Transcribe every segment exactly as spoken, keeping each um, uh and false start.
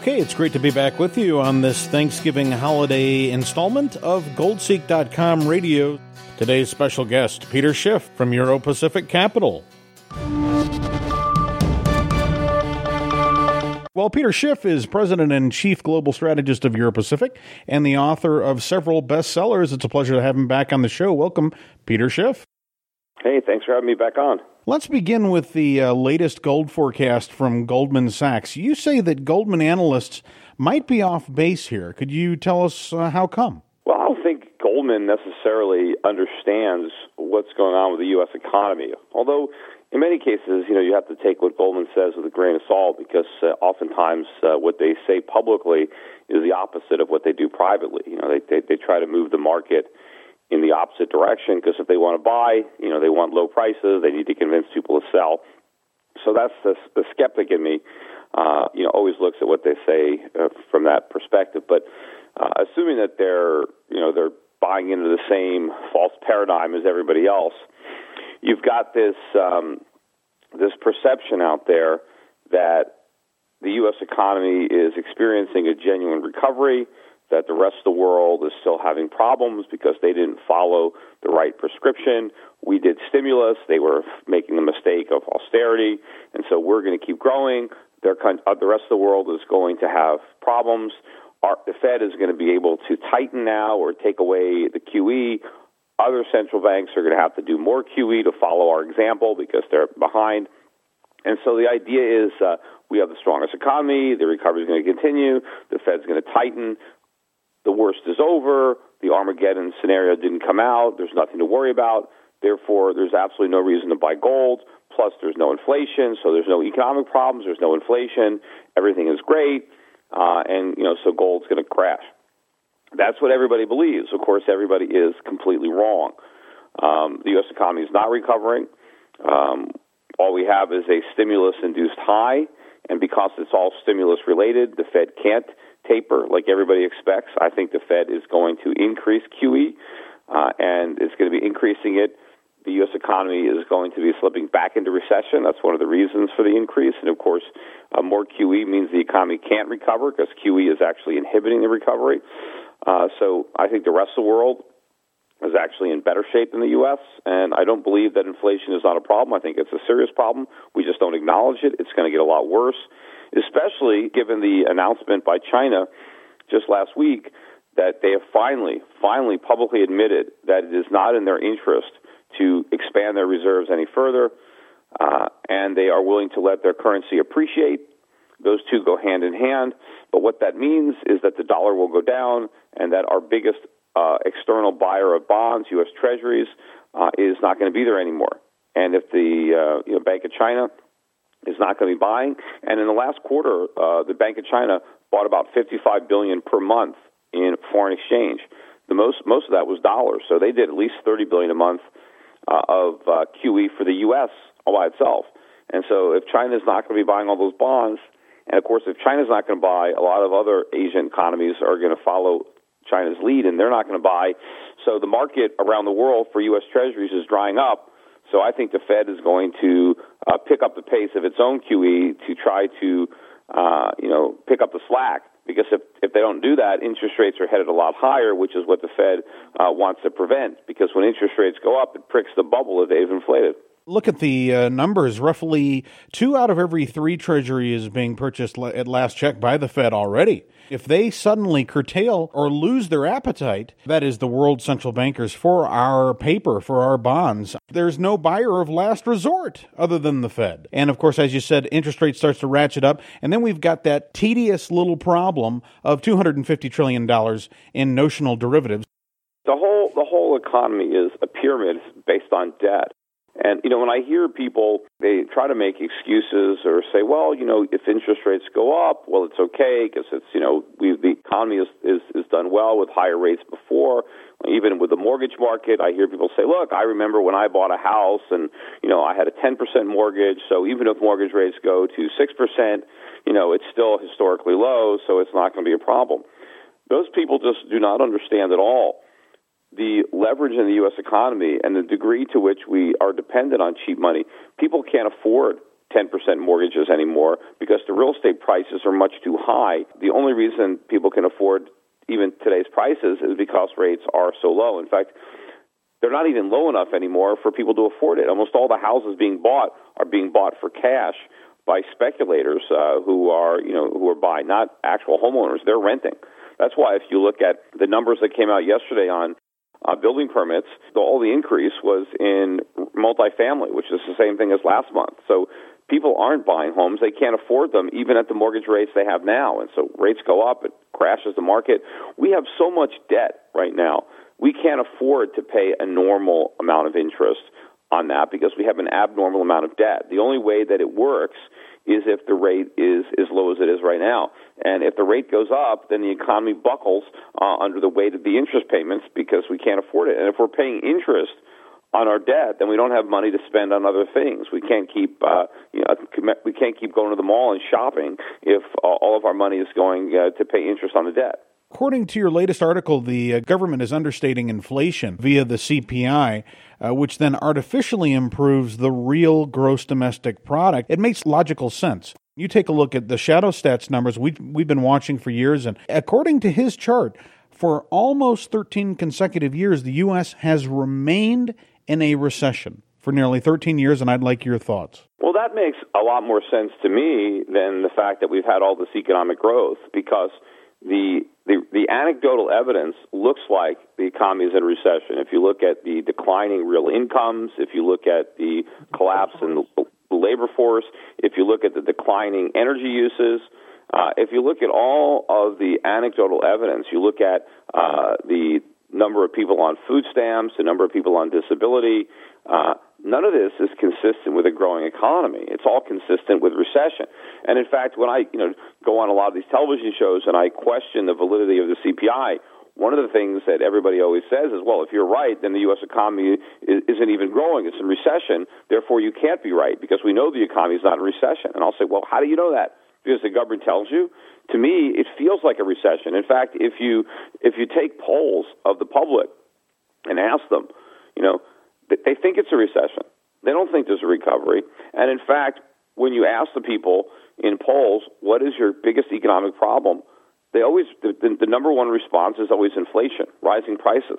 Okay, it's great to be back with you on this Thanksgiving holiday installment of Goldseek dot com Radio. Today's special guest, Peter Schiff from Euro Pacific Capital. Well, Peter Schiff is President and Chief Global Strategist of Euro Pacific and the author of several bestsellers. It's a pleasure to have him back on the show. Welcome, Peter Schiff. Hey, thanks for having me back on. Let's begin with the uh, latest gold forecast from Goldman Sachs. You say that Goldman analysts might be off base here. Could you tell us uh, how come? Well, I don't think Goldman necessarily understands what's going on with the U S economy. Although, in many cases, you know, you have to take what Goldman says with a grain of salt because uh, oftentimes uh, what they say publicly is the opposite of what they do privately. You know, they they, they try to move the market in the opposite direction because if they want to buy, you know, they want low prices. They need to convince people to sell. So that's the, the skeptic in me. Uh, you know, always looks at what they say uh, from that perspective. But uh, assuming that they're, you know, they're buying into the same false paradigm as everybody else, you've got this um, this perception out there that the U S economy is experiencing a genuine recovery, that the rest of the world is still having problems because they didn't follow the right prescription. We did stimulus. They were making the mistake of austerity, and so we're going to keep growing. Their, uh, the rest of the world is going to have problems. Our, the Fed is going to be able to tighten now or take away the Q E. Other central banks are going to have to do more Q E to follow our example because they're behind. And so the idea is uh, we have the strongest economy. The recovery is going to continue. The Fed's going to tighten. The worst is over. The Armageddon scenario didn't come out. There's nothing to worry about. Therefore, there's absolutely no reason to buy gold. Plus, there's no inflation, so there's no economic problems. There's no inflation. Everything is great. Uh, and, you know, so gold's going to crash. That's what everybody believes. Of course, everybody is completely wrong. Um, the U S economy is not recovering. Um, all we have is a stimulus-induced high, and because it's all stimulus-related, the Fed can't taper like everybody expects. I think the Fed is going to increase Q E, uh, and it's going to be increasing it. The U S economy is going to be slipping back into recession. That's one of the reasons for the increase. And, of course, uh, more Q E means the economy can't recover because Q E is actually inhibiting the recovery. Uh, so I think the rest of the world is actually in better shape than the U S, and I don't believe that inflation is not a problem. I think it's a serious problem. We just don't acknowledge it. It's going to get a lot worse, especially given the announcement by China just last week that they have finally, finally publicly admitted that it is not in their interest to expand their reserves any further, uh, and they are willing to let their currency appreciate. Those two go hand in hand, but what that means is that the dollar will go down and that our biggest uh, external buyer of bonds, U S Treasuries, uh, is not going to be there anymore. And if the uh, you know, Bank of China is not going to be buying, and in the last quarter, uh, the Bank of China bought about fifty-five billion dollars per month in foreign exchange. The most most of that was dollars, so they did at least thirty billion dollars a month uh, of uh, Q E for the U S all by itself. And so if China is not going to be buying all those bonds, and of course if China is not going to buy, a lot of other Asian economies are going to follow China's lead, and they're not going to buy. So the market around the world for U S Treasuries is drying up. So I think the Fed is going to uh, pick up the pace of its own Q E to try to, uh, you know, pick up the slack. Because if, if they don't do that, interest rates are headed a lot higher, which is what the Fed uh, wants to prevent. Because when interest rates go up, it pricks the bubble that they've inflated. Look at the uh, numbers. Roughly two out of every three Treasury is being purchased at last check by the Fed already. If they suddenly curtail or lose their appetite, that is the world central bankers, for our paper, for our bonds, there's no buyer of last resort other than the Fed. And of course, as you said, interest rate starts to ratchet up. And then we've got that tedious little problem of two hundred fifty trillion dollars in notional derivatives. The whole, the whole economy is a pyramid based on debt. And, you know, when I hear people, they try to make excuses or say, well, you know, if interest rates go up, well, it's okay because it's, you know, we, the economy is, is, is done well with higher rates before. Even with the mortgage market, I hear people say, look, I remember when I bought a house and, you know, I had a ten percent mortgage. So even if mortgage rates go to six percent, you know, it's still historically low, so it's not going to be a problem. Those people just do not understand at all the leverage in the U S economy and the degree to which we are dependent on cheap money. People can't afford ten percent mortgages anymore because the real estate prices are much too high. The only reason people can afford even today's prices is because rates are so low. In fact, they're not even low enough anymore for people to afford it. Almost all the houses being bought are being bought for cash by speculators uh, who are, you know, who are buying, not actual homeowners. They're renting. That's why if you look at the numbers that came out yesterday on uh, building permits, the, all the increase was in multifamily, which is the same thing as last month. So people aren't buying homes. They can't afford them, even at the mortgage rates they have now. And so rates go up. It crashes the market. We have so much debt right now. We can't afford to pay a normal amount of interest on that because we have an abnormal amount of debt. The only way that it works is if the rate is as low as it is right now. And if the rate goes up, then the economy buckles uh, under the weight of the interest payments because we can't afford it. And if we're paying interest on our debt, then we don't have money to spend on other things. We can't keep, uh, you know, we can't keep going to the mall and shopping if uh, all of our money is going uh, to pay interest on the debt. According to your latest article, the uh, government is understating inflation via the C P I, uh, which then artificially improves the real gross domestic product. It makes logical sense. You take a look at the Shadow Stats numbers we, we've been watching for years, and according to his chart, for almost thirteen consecutive years, the U S has remained in a recession for nearly thirteen years, and I'd like your thoughts. Well, that makes a lot more sense to me than the fact that we've had all this economic growth because the The, the anecdotal evidence looks like the economy is in a recession. If you look at the declining real incomes, if you look at the collapse in the labor force, if you look at the declining energy uses, uh, if you look at all of the anecdotal evidence, you look at uh, the number of people on food stamps, the number of people on disability, uh, none of this is consistent with a growing economy. It's all consistent with recession. And in fact, when I, you know, go on a lot of these television shows and I question the validity of the C P I, one of the things that everybody always says is, well, if you're right, then the U S economy isn't even growing. It's in recession. Therefore, you can't be right because we know the economy is not in recession. And I'll say, well, how do you know that? Because the government tells you. To me, it feels like a recession. In fact, if you if you take polls of the public and ask them, you know, they think it's a recession. They don't think there's a recovery. And in fact, when you ask the people in polls, what is your biggest economic problem? They always, the, the number one response is always inflation, rising prices.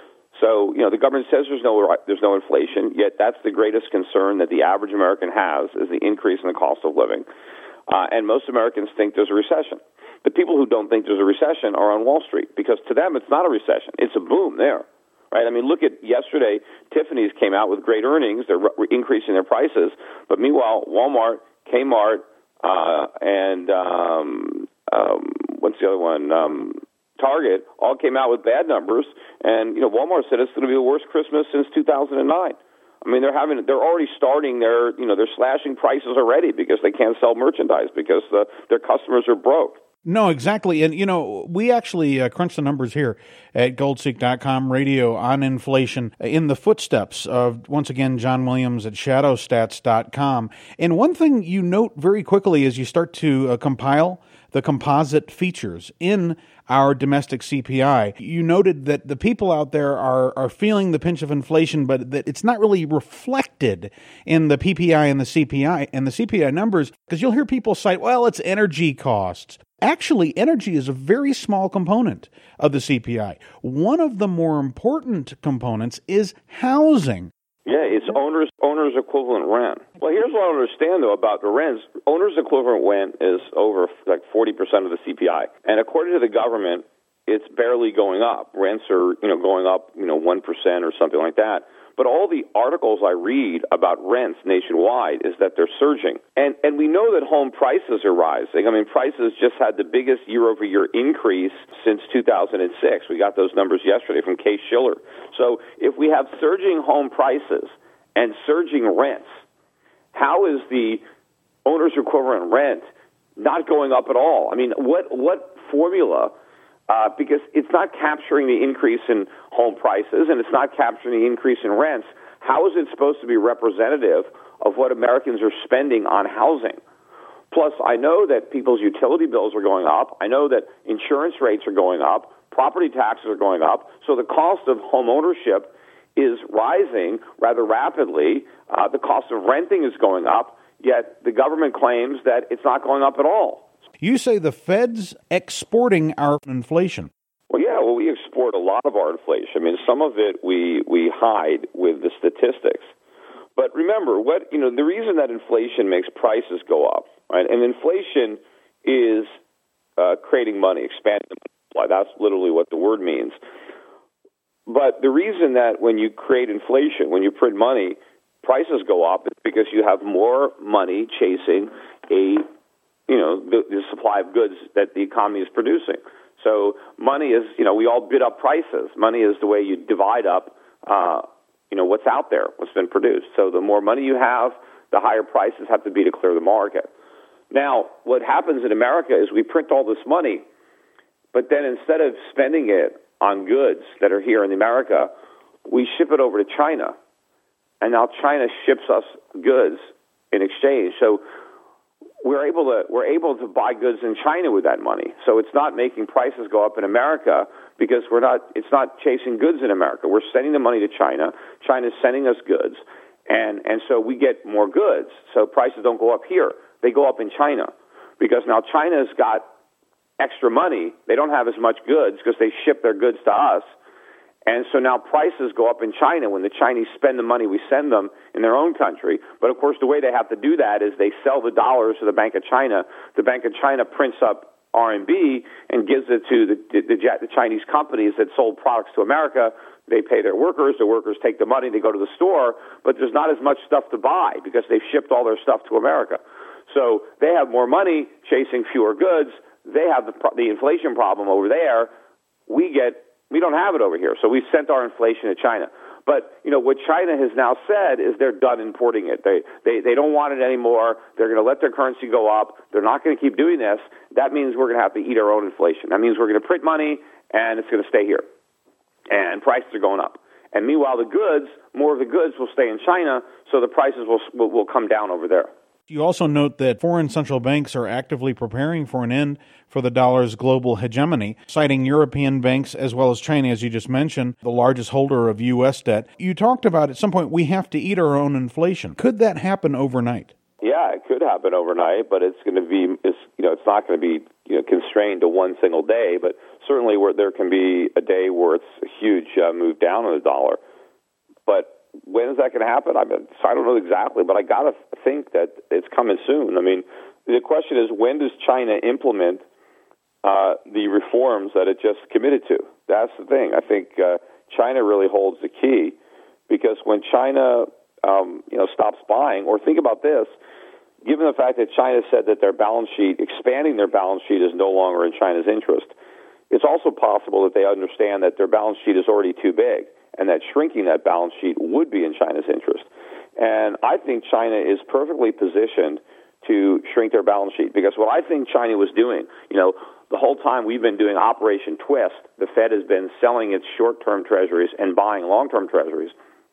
So, you know, the government says there's no there's no inflation, yet that's the greatest concern that the average American has is the increase in the cost of living. Uh, and most Americans think there's a recession. The people who don't think there's a recession are on Wall Street because to them it's not a recession. It's a boom there. Right? I mean, look at yesterday, Tiffany's came out with great earnings. They're re- increasing their prices. But meanwhile, Walmart, Kmart, uh, and um, um, what's the other one? Um, Target all came out with bad numbers. And, you know, Walmart said it's going to be the worst Christmas since two thousand nine. I mean, they're having, they're already starting their, you know, they're slashing prices already because they can't sell merchandise because the, their customers are broke. No, exactly. And, you know, we actually uh, crunch the numbers here at gold seek dot com radio on inflation in the footsteps of, once again, John Williams at shadow stats dot com. And one thing you note very quickly as you start to uh, compile the composite features in our domestic C P I, you noted that the people out there are, are feeling the pinch of inflation, but that it's not really reflected in the P P I and the C P I and the C P I numbers, because you'll hear people cite, well, it's energy costs. Actually, energy is a very small component of the C P I. One of the more important components is housing. Yeah, it's owner's owner's equivalent rent. Well, here's what I don't understand, though, about the rents. Owner's equivalent rent is over like forty percent of the C P I. And according to the government, it's barely going up. Rents are, you know, going up, you know, one percent or something like that. But all the articles I read about rents nationwide is that they're surging. And and we know that home prices are rising. I mean, prices just had the biggest year-over-year increase since two thousand six. We got those numbers yesterday from Case-Shiller. So if we have surging home prices and surging rents, how is the owner's equivalent rent not going up at all? I mean, what what formula... Uh, because it's not capturing the increase in home prices and it's not capturing the increase in rents. How is it supposed to be representative of what Americans are spending on housing? Plus, I know that people's utility bills are going up. I know that insurance rates are going up. Property taxes are going up. So the cost of home ownership is rising rather rapidly. Uh, the cost of renting is going up. yet the government claims that it's not going up at all. You say the Fed's exporting our inflation. Well, yeah, well, we export a lot of our inflation. I mean, some of it we, we hide with the statistics. But remember, what you know, the reason that inflation makes prices go up, right? And inflation is uh, creating money, expanding the supply. That's literally what the word means. But the reason that when you create inflation, when you print money, prices go up is because you have more money chasing a, you know, the, the supply of goods that the economy is producing. So money is, you know, we all bid up prices. Money is the way you divide up, uh, you know, what's out there, what's been produced. So the more money you have, the higher prices have to be to clear the market. Now, what happens in America is we print all this money, but then instead of spending it on goods that are here in America, we ship it over to China. And now China ships us goods in exchange. So we're able to we're able to buy goods in China with that money. So it's not making prices go up in America because we're not it's not chasing goods in America. We're sending the money to China. China's sending us goods. And and so we get more goods. So prices don't go up here. They go up in China because now China's got extra money. They don't have as much goods because they ship their goods to us. And so now prices go up in China when the Chinese spend the money we send them in their own country. But, of course, the way they have to do that is they sell the dollars to the Bank of China. The Bank of China prints up R M B and gives it to the, the, the Chinese companies that sold products to America. They pay their workers. The workers take the money. They go to the store. But there's not as much stuff to buy because they've shipped all their stuff to America. So they have more money chasing fewer goods. They have the, the inflation problem over there. We get We don't have it over here, so we sent our inflation to China. But, you know, what China has now said is they're done importing it. They they, they don't want it anymore. They're going to let their currency go up. They're not going to keep doing this. That means we're going to have to eat our own inflation. That means we're going to print money, and it's going to stay here. And prices are going up. And meanwhile, the goods, more of the goods will stay in China, so the prices will will, will come down over there. You also note that foreign central banks are actively preparing for an end for the dollar's global hegemony, citing European banks as well as China, as you just mentioned, the largest holder of U S debt. You talked about at some point we have to eat our own inflation. Could that happen overnight? Yeah, it could happen overnight, but it's going to be, it's, you know, it's not going to be you know, constrained to one single day. But certainly, where there can be a day where it's a huge uh, move down on the dollar. But when is that going to happen? I mean, I don't know exactly, but I got to think that it's coming soon. I mean, the question is, when does China implement uh, the reforms that it just committed to? That's the thing. I think uh, China really holds the key because when China, um, you know, stops buying, or think about this, given the fact that China said that their balance sheet, expanding their balance sheet is no longer in China's interest, it's also possible that they understand that their balance sheet is already too big, and that shrinking that balance sheet would be in China's interest. And I think China is perfectly positioned to shrink their balance sheet because what I think China was doing, you know, the whole time we've been doing Operation Twist, the Fed has been selling its short-term treasuries and buying long-term treasuries.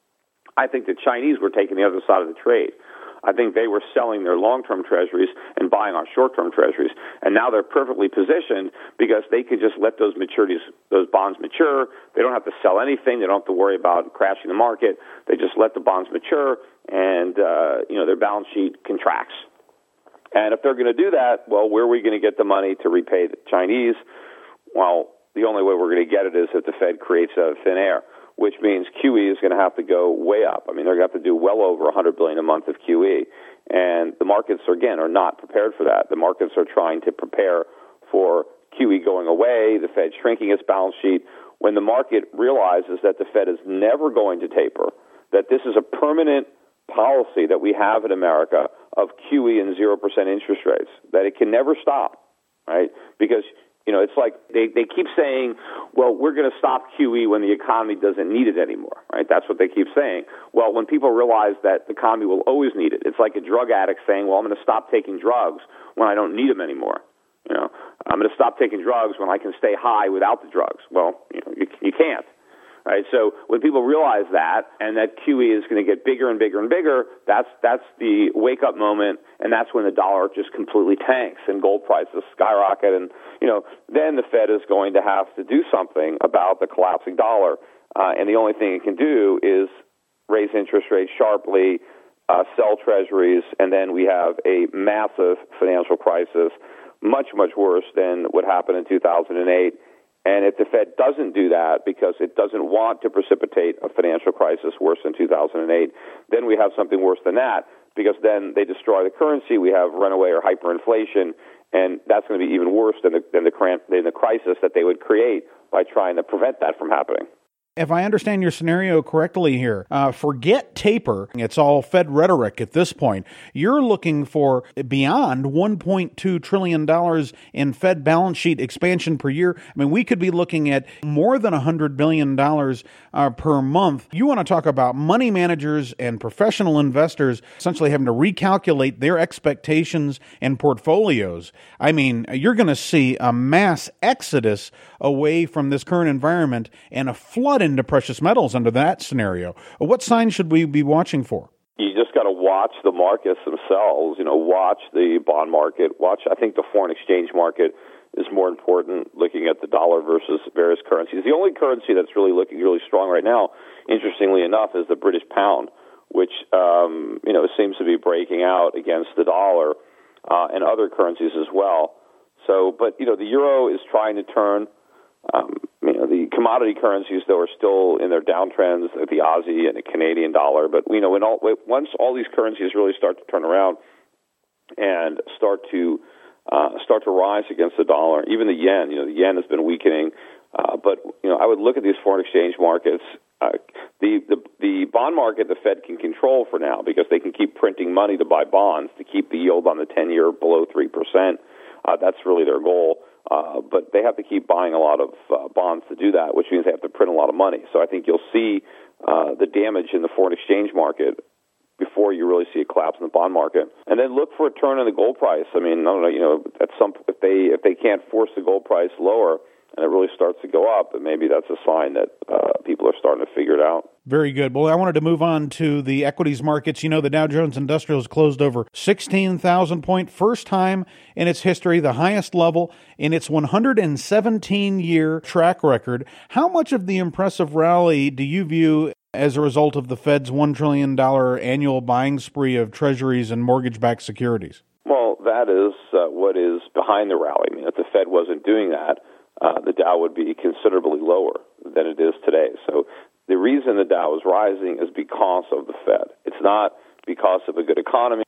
I think the Chinese were taking the other side of the trade. I think they were selling their long-term treasuries and buying our short-term treasuries. And now they're perfectly positioned because they could just let those maturities, those bonds mature. They don't have to sell anything. They don't have to worry about crashing the market. They just let the bonds mature, and uh, you know their balance sheet contracts. And if they're going to do that, well, where are we going to get the money to repay the Chinese? Well, the only way we're going to get it is if the Fed creates it out of thin air, which means Q E is going to have to go way up. I mean, they're going to have to do well over one hundred billion dollars a month of Q E. And the markets, are, again, are not prepared for that. The markets are trying to prepare for Q E going away, the Fed shrinking its balance sheet, when the market realizes that the Fed is never going to taper, that this is a permanent policy that we have in America of Q E and zero percent interest rates, that it can never stop, right? Because You know, it's like they, they keep saying, well, we're going to stop Q E when the economy doesn't need it anymore, right? That's what they keep saying. Well, when people realize that the economy will always need it, it's like a drug addict saying, well, I'm going to stop taking drugs when I don't need them anymore. You know, I'm going to stop taking drugs when I can stay high without the drugs. Well, you know, you, you can't. Right, so when people realize that, and that Q E is going to get bigger and bigger and bigger, that's that's the wake-up moment, and that's when the dollar just completely tanks and gold prices skyrocket, and you know then the Fed is going to have to do something about the collapsing dollar, uh, and the only thing it can do is raise interest rates sharply, uh, sell treasuries, and then we have a massive financial crisis, much, much worse than what happened in two thousand eight. And if the Fed doesn't do that because it doesn't want to precipitate a financial crisis worse than two thousand eight, then we have something worse than that, because then they destroy the currency, we have runaway or hyperinflation, and that's going to be even worse than the, than the, than the crisis that they would create by trying to prevent that from happening. If I understand your scenario correctly here, uh, forget taper. It's all Fed rhetoric at this point. You're looking for beyond one point two trillion dollars in Fed balance sheet expansion per year. I mean, we could be looking at more than one hundred billion dollars uh, per month. You want to talk about money managers and professional investors essentially having to recalculate their expectations and portfolios. I mean, you're going to see a mass exodus away from this current environment and a flood into precious metals under that scenario. What signs should we be watching for? You just got to watch the markets themselves. You know, watch the bond market. Watch, I think the foreign exchange market is more important, looking at the dollar versus various currencies. The only currency that's really looking really strong right now, interestingly enough, is the British pound, which, um, you know, seems to be breaking out against the dollar uh, and other currencies as well. So, but, you know, the euro is trying to turn. Um, you know, the commodity currencies, though, are still in their downtrends, the Aussie and the Canadian dollar. But, you know, when all, once all these currencies really start to turn around and start to uh, start to rise against the dollar, even the yen, you know, the yen has been weakening. Uh, but, you know, I would look at these foreign exchange markets. Uh, the, the the bond market, the Fed can control for now because they can keep printing money to buy bonds to keep the yield on the ten-year below three percent. Uh, that's really their goal. Uh, but they have to keep buying a lot of uh, bonds to do that, which means they have to print a lot of money. So I think you'll see uh, the damage in the foreign exchange market before you really see a collapse in the bond market. And then look for a turn in the gold price. I mean, I don't know, you know, at some if they if they can't force the gold price lower and it really starts to go up, then maybe that's a sign that uh, people are starting to figure it out. Very good. Well, I wanted to move on to the equities markets. You know, the Dow Jones Industrial has closed over sixteen thousand point, first time in its history, the highest level in its one hundred seventeen year track record. How much of the impressive rally do you view as a result of the Fed's one trillion dollars annual buying spree of treasuries and mortgage-backed securities? Well, that is uh, what is behind the rally. I mean, if the Fed wasn't doing that, uh, the Dow would be considerably lower than it is today. So the reason the Dow is rising is because of the Fed. It's not because of a good economy.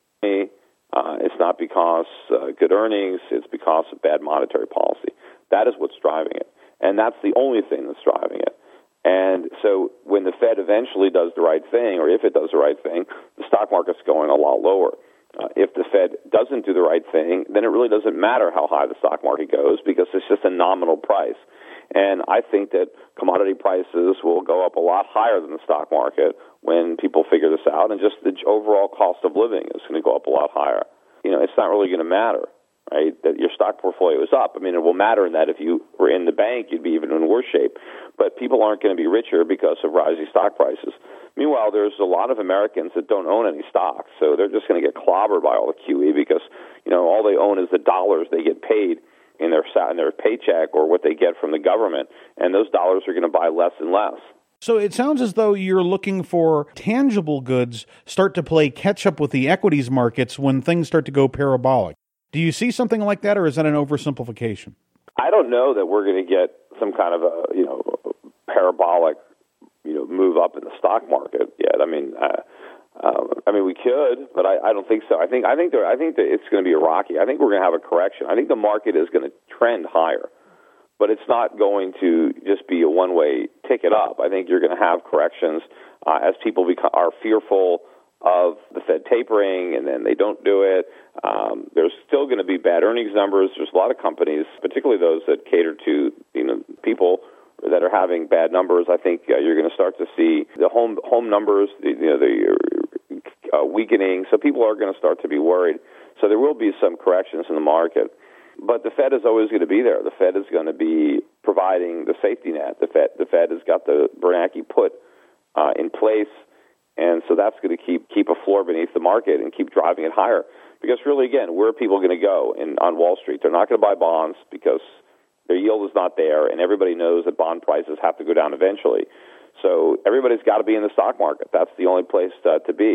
Uh, it's not because uh, good earnings. It's because of bad monetary policy. That is what's driving it. And that's the only thing that's driving it. And so when the Fed eventually does the right thing, or if it does the right thing, the stock market's going a lot lower. Uh, if the Fed doesn't do the right thing, then it really doesn't matter how high the stock market goes because it's just a nominal price. And I think that commodity prices will go up a lot higher than the stock market when people figure this out, and just the overall cost of living is going to go up a lot higher. You know, it's not really going to matter, right, that your stock portfolio is up. I mean, it will matter in that if you were in the bank, you'd be even in worse shape. But people aren't going to be richer because of rising stock prices. Meanwhile, there's a lot of Americans that don't own any stocks, so they're just going to get clobbered by all the Q E because, you know, all they own is the dollars they get paid in their in their paycheck or what they get from the government, and those dollars are going to buy less and less. So it sounds as though you're looking for tangible goods start to play catch-up with the equities markets when things start to go parabolic. Do you see something like that, or is that an oversimplification? I don't know that we're going to get some kind of a, you know, parabolic, you know, move up in the stock market yet. I mean, uh, um, I mean, we could, but I, I don't think so. I think I think there, I think that it's going to be a rocky. I think we're going to have a correction. I think the market is going to trend higher, but it's not going to just be a one-way ticket up. I think you're going to have corrections uh, as people become, are fearful of the Fed tapering, and then they don't do it. Um, there's still going to be bad earnings numbers. There's a lot of companies, particularly those that cater to, you know, people that are having bad numbers. I think uh, you're going to start to see the home home numbers, the, you know, the uh, weakening. So people are going to start to be worried. So there will be some corrections in the market. But the Fed is always going to be there. The Fed is going to be providing the safety net. The Fed, the Fed has got the Bernanke put uh, in place, and so that's going to keep keep a floor beneath the market and keep driving it higher. Because really, again, where are people going to go in, on Wall Street? They're not going to buy bonds because their yield is not there, and everybody knows that bond prices have to go down eventually. So everybody's got to be in the stock market. That's the only place to, to be.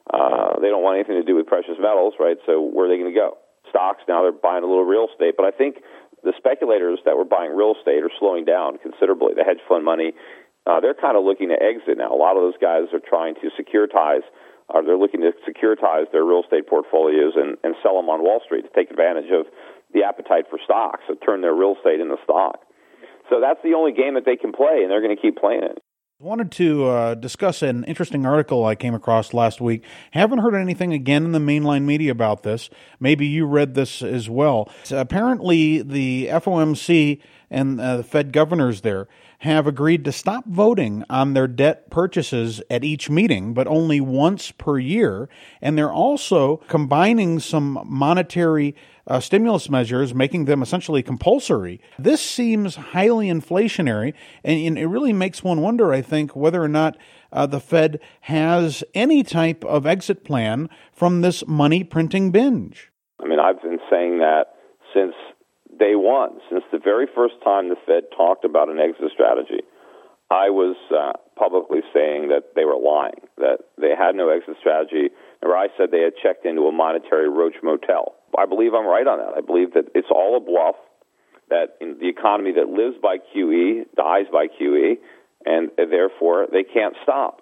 Uh, they don't want anything to do with precious metals, right? So where are they going to go? Stocks, now they're buying a little real estate. But I think the speculators that were buying real estate are slowing down considerably. The hedge fund money, uh, they're kind of looking to exit now. A lot of those guys are trying to securitize, or they're looking to securitize their real estate portfolios and, and sell them on Wall Street to take advantage of the appetite for stocks, so turn their real estate into stock. So that's the only game that they can play, and they're going to keep playing it. I wanted to uh, discuss an interesting article I came across last week. Haven't heard anything again in the mainline media about this. Maybe you read this as well. So apparently, the F O M C and uh, the Fed governors there have agreed to stop voting on their debt purchases at each meeting, but only once per year. And they're also combining some monetary uh, stimulus measures, making them essentially compulsory. This seems highly inflationary, and, and it really makes one wonder, I think, whether or not uh, the Fed has any type of exit plan from this money printing binge. I mean, I've been saying that since day one, since the very first time the Fed talked about an exit strategy. I was uh, publicly saying that they were lying, that they had no exit strategy. Or I said they had checked into a monetary roach motel. I believe I'm right on that. I believe that it's all a bluff, that in the economy that lives by Q E dies by Q E, and therefore they can't stop.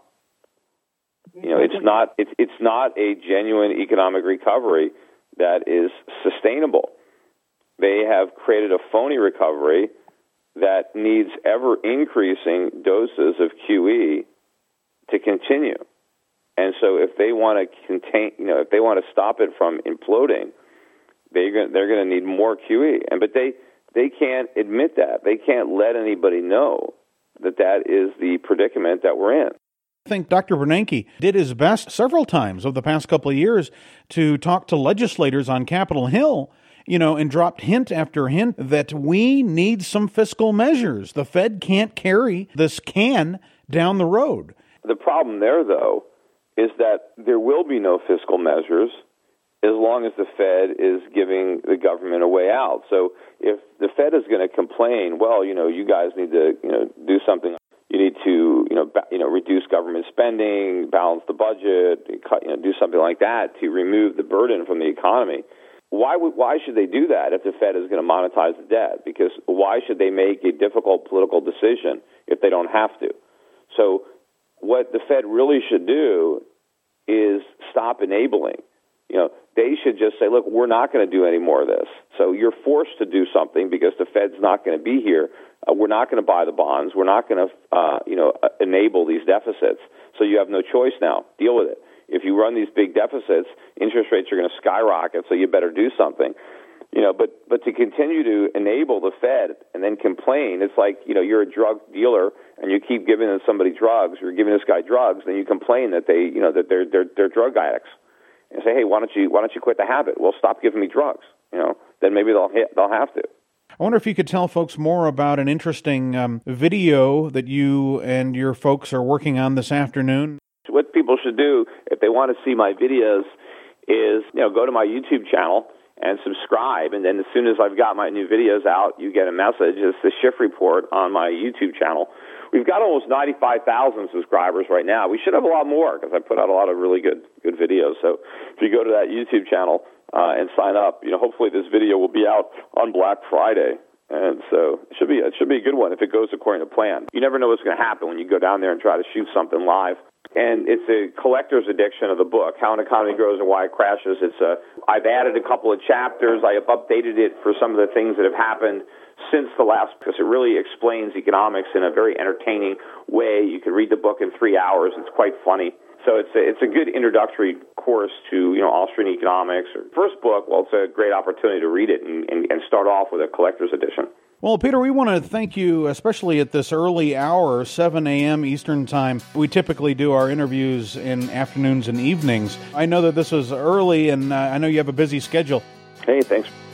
You know, it's not it's it's not a genuine economic recovery that is sustainable. They have created a phony recovery that needs ever-increasing doses of Q E to continue. And so if they want to contain, you know, if they want to stop it from imploding, they're going, they're going to need more Q E. And but they they can't admit that. They can't let anybody know that that is the predicament that we're in. I think Doctor Bernanke did his best several times over the past couple of years to talk to legislators on Capitol Hill, you know, and dropped hint after hint that we need some fiscal measures. The Fed can't carry this can down the road. The problem there, though, is that there will be no fiscal measures as long as the Fed is giving the government a way out. So if the Fed is going to complain, well, you know, you guys need to, you know, do something. You need to, you know, ba- you know, reduce government spending, balance the budget, cut, you know, do something like that to remove the burden from the economy. Why would, why should they do that if the Fed is going to monetize the debt? Because why should they make a difficult political decision if they don't have to? So what the Fed really should do is stop enabling. You know, they should just say, look, we're not going to do any more of this. So you're forced to do something because the Fed's not going to be here. Uh, we're not going to buy the bonds. We're not going to, uh, you know, uh, enable these deficits. So you have no choice now. Deal with it. If you run these big deficits, interest rates are going to skyrocket, so you better do something. You know, but, but to continue to enable the Fed and then complain, it's like, you know, you're a drug dealer and you keep giving somebody drugs, or giving this guy drugs, then you complain that they, you know, that they're they're they're drug addicts. And say, hey, why don't you why don't you quit the habit? Well, stop giving me drugs. You know, then maybe they'll hit, they'll have to. I wonder if you could tell folks more about an interesting um, video that you and your folks are working on this afternoon. What people should do if they want to see my videos is, you know, go to my YouTube channel and subscribe, and then as soon as I've got my new videos out, you get a message. It's the Schiff Report on my YouTube channel. We've got almost ninety-five thousand subscribers right now. We should have a lot more because I put out a lot of really good good videos. So if you go to that YouTube channel uh, and sign up, you know, hopefully this video will be out on Black Friday. And so it should be it should be a good one if it goes according to plan. You never know what's going to happen when you go down there and try to shoot something live. And it's a collector's edition of the book, How an Economy Grows and Why It Crashes. It's a, I've added a couple of chapters. I have updated it for some of the things that have happened since the last, because it really explains economics in a very entertaining way. You can read the book in three hours. It's quite funny. So it's a, it's a good introductory course to, you know, Austrian economics. First book, well, it's a great opportunity to read it and, and, and start off with a collector's edition. Well, Peter, we want to thank you, especially at this early hour, seven a.m. Eastern Time. We typically do our interviews in afternoons and evenings. I know that this was early, and uh, I know you have a busy schedule. Hey, thanks.